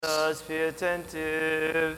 Let us be attentive.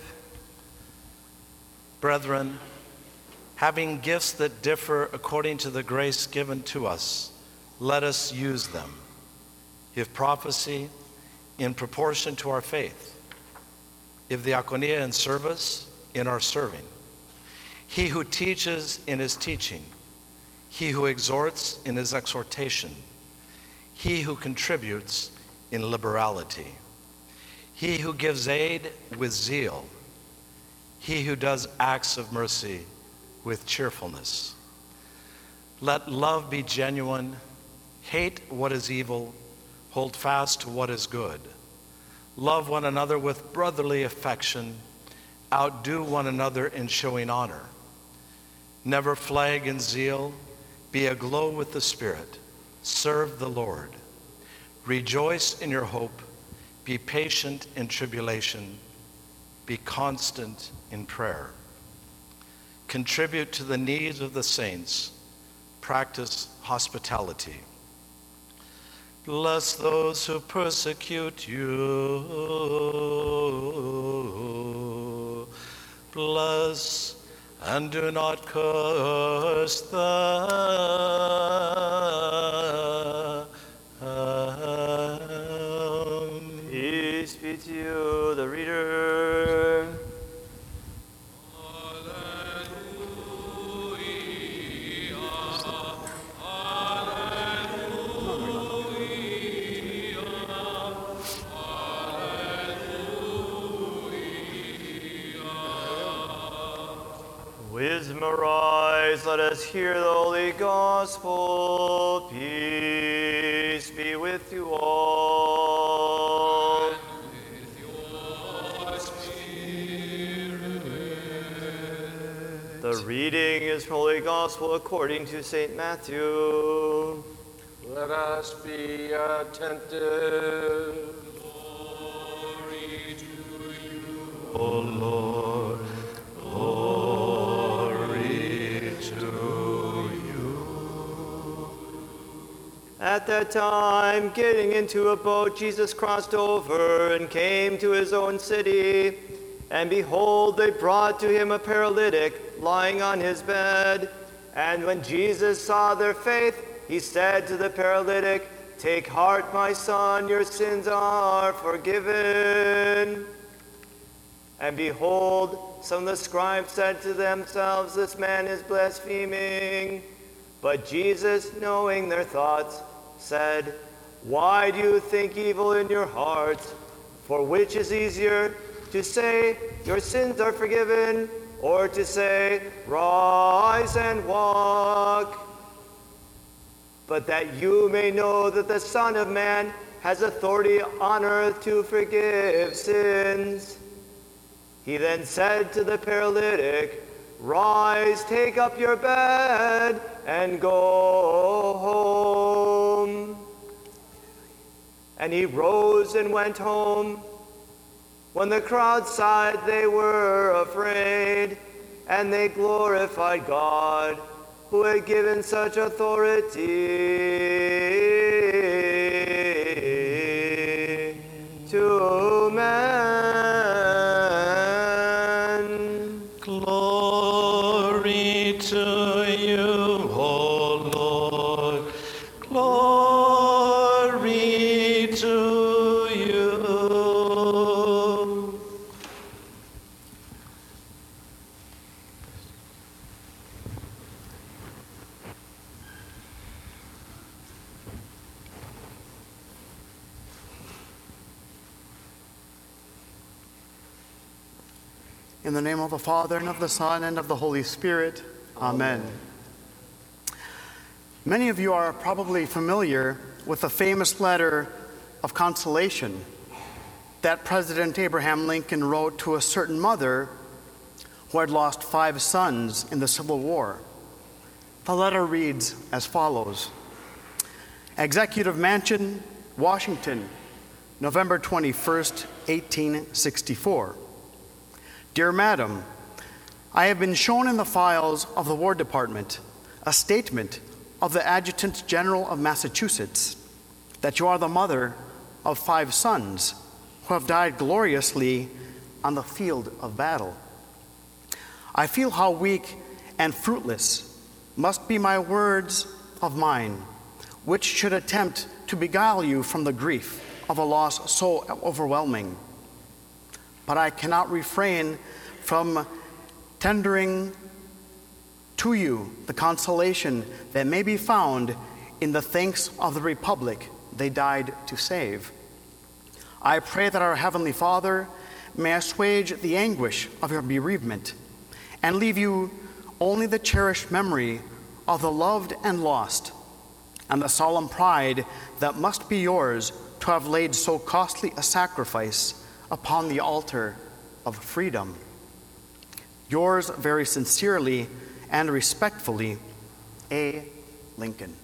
Brethren, having gifts that differ according to the grace given to us, let us use them. If prophecy, in proportion to our faith. If diaconia, in service, in our serving. He who teaches, in his teaching. He who exhorts, in his exhortation. He who contributes, in liberality. He who gives aid, with zeal. He who does acts of mercy, with cheerfulness. Let love be genuine. Hate what is evil. Hold fast to what is good. Love one another with brotherly affection. Outdo one another in showing honor. Never flag in zeal. Be aglow with the Spirit. Serve the Lord. Rejoice in your hope. Be patient in tribulation. Be constant in prayer. Contribute to the needs of the saints. Practice hospitality. Bless those who persecute you. Bless and do not curse them. Peace be to you, the reader. Wisdom arise, let us hear the holy gospel. Peace be with you all. And with your spirit. The reading is from Holy Gospel according to St. Matthew. Let us be attentive. Glory to you, O Lord. At that time, getting into a boat, Jesus crossed over and came to his own city. And behold, they brought to him a paralytic lying on his bed. And when Jesus saw their faith, he said to the paralytic, "Take heart, my son, your sins are forgiven." And behold, some of the scribes said to themselves, "This man is blaspheming." But Jesus, knowing their thoughts, said, "Why do you think evil in your hearts? For which is easier, to say, 'Your sins are forgiven,' or to say, 'Rise and walk'? But that you may know that the Son of Man has authority on earth to forgive sins." He then said to the paralytic, "Rise, take up your bed, and go home." And he rose and went home. When the crowd saw it, they were afraid, and they glorified God, who had given such authority to men. Glory to you, O Lord. Glory to you. In the name of the Father, and of the Son, and of the Holy Spirit. Amen. Many of you are probably familiar with the famous letter of consolation that President Abraham Lincoln wrote to a certain mother who had lost 5 sons in the Civil War. The letter reads as follows: Executive Mansion, Washington, November 21st, 1864. Dear Madam, I have been shown in the files of the War Department a statement of the Adjutant General of Massachusetts that you are the mother of 5 sons who have died gloriously on the field of battle. I feel how weak and fruitless must be my words of mine, which should attempt to beguile you from the grief of a loss so overwhelming. But I cannot refrain from tendering to you the consolation that may be found in the thanks of the Republic they died to save. I pray that our Heavenly Father may assuage the anguish of your bereavement and leave you only the cherished memory of the loved and lost, and the solemn pride that must be yours to have laid so costly a sacrifice upon the altar of freedom. Yours very sincerely and respectfully, A. Lincoln.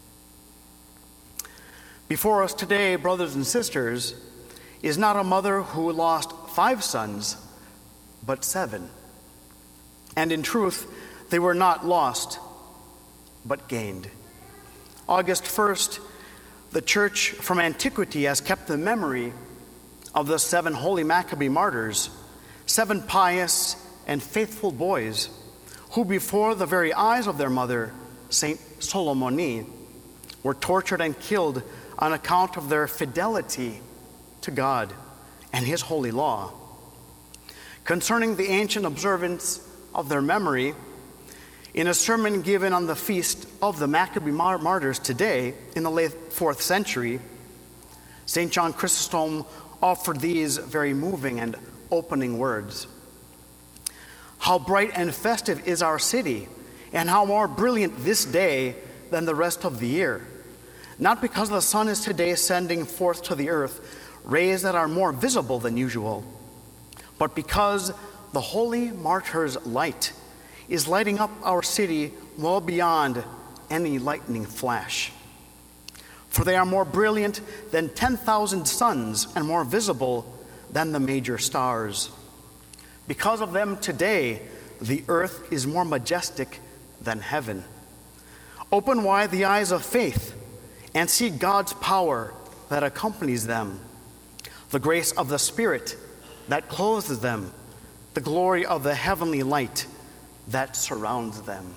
Before us today, brothers and sisters, is not a mother who lost 5 sons, but 7. And in truth, they were not lost, but gained. August 1st, the Church from antiquity has kept the memory of the 7 holy Maccabee martyrs, 7 pious and faithful boys who before the very eyes of their mother, Saint Solomoni, were tortured and killed on account of their fidelity to God and his holy law. Concerning the ancient observance of their memory, in a sermon given on the feast of the Maccabee martyrs today in the late 4th century, St. John Chrysostom offered these very moving and opening words. How bright and festive is our city, and how more brilliant this day than the rest of the year. Not because the sun is today sending forth to the earth rays that are more visible than usual, but because the holy martyr's light is lighting up our city well beyond any lightning flash. For they are more brilliant than 10,000 suns and more visible than the major stars. Because of them today, the earth is more majestic than heaven. Open wide the eyes of faith and see God's power that accompanies them, the grace of the Spirit that clothes them, the glory of the heavenly light that surrounds them.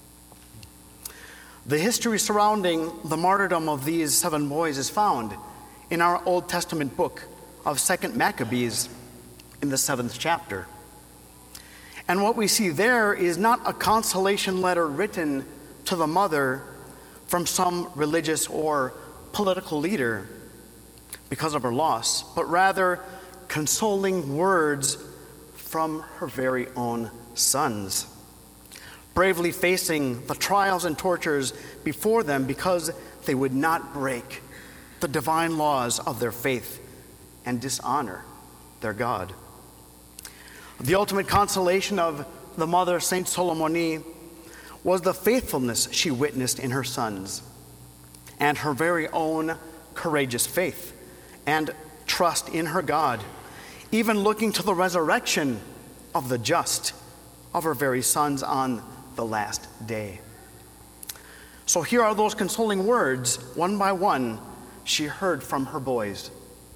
The history surrounding the martyrdom of these 7 boys is found in our Old Testament book of 2 Maccabees in the 7th chapter. And what we see there is not a consolation letter written to the mother from some religious or political leader because of her loss, but rather consoling words from her very own sons, bravely facing the trials and tortures before them because they would not break the divine laws of their faith and dishonor their God. The ultimate consolation of the mother, Saint Solomoni, was the faithfulness she witnessed in her sons and her very own courageous faith and trust in her God, even looking to the resurrection of the just, of her very sons on the last day. So here are those consoling words, one by one, she heard from her boys.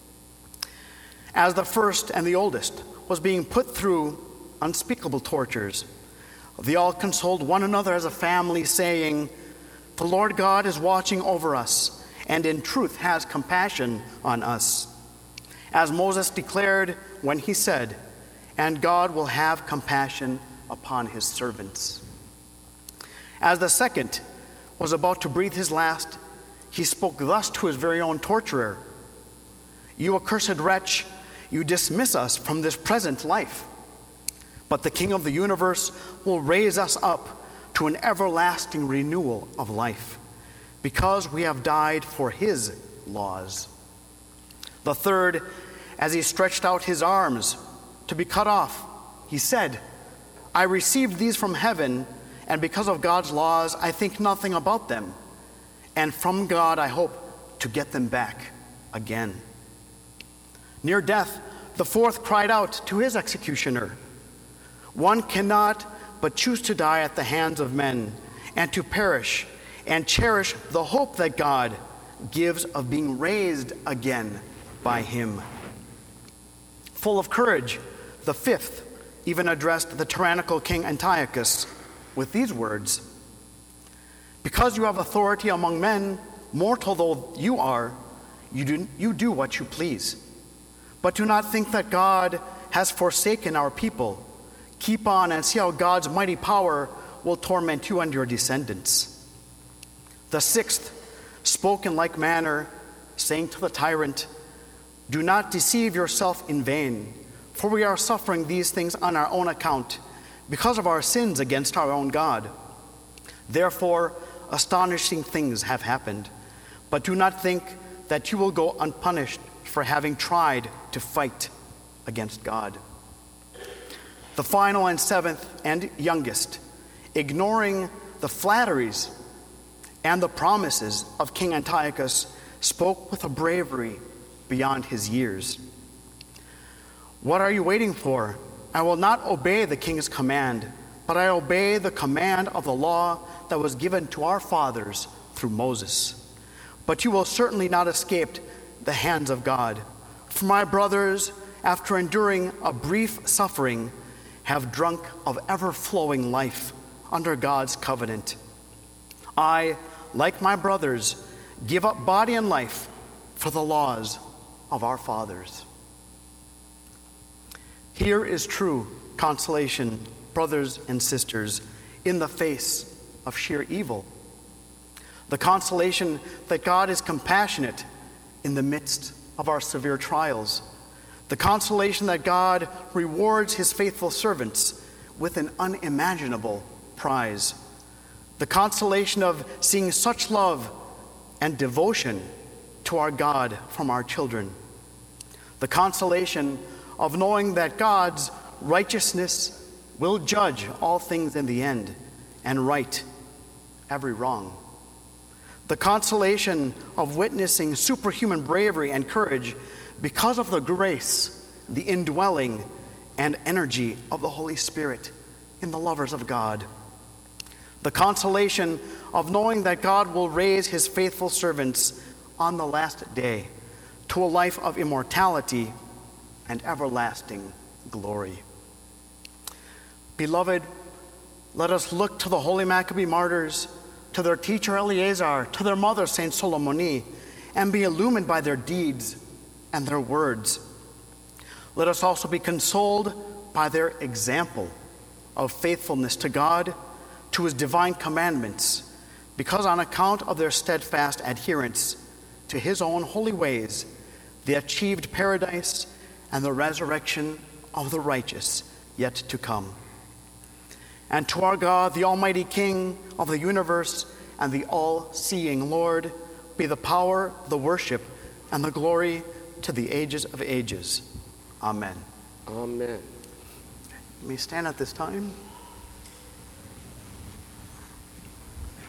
As the first and the oldest was being put through unspeakable tortures, they all consoled one another as a family, saying, "The Lord God is watching over us, and in truth has compassion on us." As Moses declared when he said, "And God will have compassion upon his servants." As the second was about to breathe his last, he spoke thus to his very own torturer, "You accursed wretch, you dismiss us from this present life. But the King of the universe will raise us up to an everlasting renewal of life, because we have died for his laws." The third, as he stretched out his arms to be cut off, he said, "I received these from heaven, and because of God's laws, I think nothing about them. And from God, I hope to get them back again." Near death, the fourth cried out to his executioner, "One cannot but choose to die at the hands of men, and to perish, and cherish the hope that God gives of being raised again by him." Full of courage, the fifth even addressed the tyrannical king Antiochus with these words: "Because you have authority among men, mortal though you are, you do what you please. But do not think that God has forsaken our people. Keep on and see how God's mighty power will torment you and your descendants." The sixth spoke in like manner, saying to the tyrant, "Do not deceive yourself in vain, for we are suffering these things on our own account, because of our sins against our own God. Therefore, astonishing things have happened, but do not think that you will go unpunished for having tried to fight against God." The final and seventh and youngest, ignoring the flatteries and the promises of King Antiochus, spoke with a bravery beyond his years. "What are you waiting for? I will not obey the king's command, but I obey the command of the law that was given to our fathers through Moses. But you will certainly not escape the hands of God. For my brothers, after enduring a brief suffering, have drunk of ever-flowing life under God's covenant. I, like my brothers, give up body and life for the laws of our fathers." Here is true consolation, brothers and sisters, in the face of sheer evil. The consolation that God is compassionate in the midst of our severe trials. The consolation that God rewards his faithful servants with an unimaginable prize. The consolation of seeing such love and devotion to our God from our children. The consolation of knowing that God's righteousness will judge all things in the end and right every wrong. The consolation of witnessing superhuman bravery and courage because of the grace, the indwelling, and energy of the Holy Spirit in the lovers of God. The consolation of knowing that God will raise his faithful servants on the last day to a life of immortality and everlasting glory. Beloved, let us look to the holy Maccabee martyrs, to their teacher Eleazar, to their mother Saint Solomoni, and be illumined by their deeds and their words. Let us also be consoled by their example of faithfulness to God, to his divine commandments, because on account of their steadfast adherence to his own holy ways, they achieved paradise and the resurrection of the righteous yet to come. And to our God, the Almighty King of the universe and the all-seeing Lord, be the power, the worship, and the glory to the ages of ages. Amen. Amen. You may stand at this time.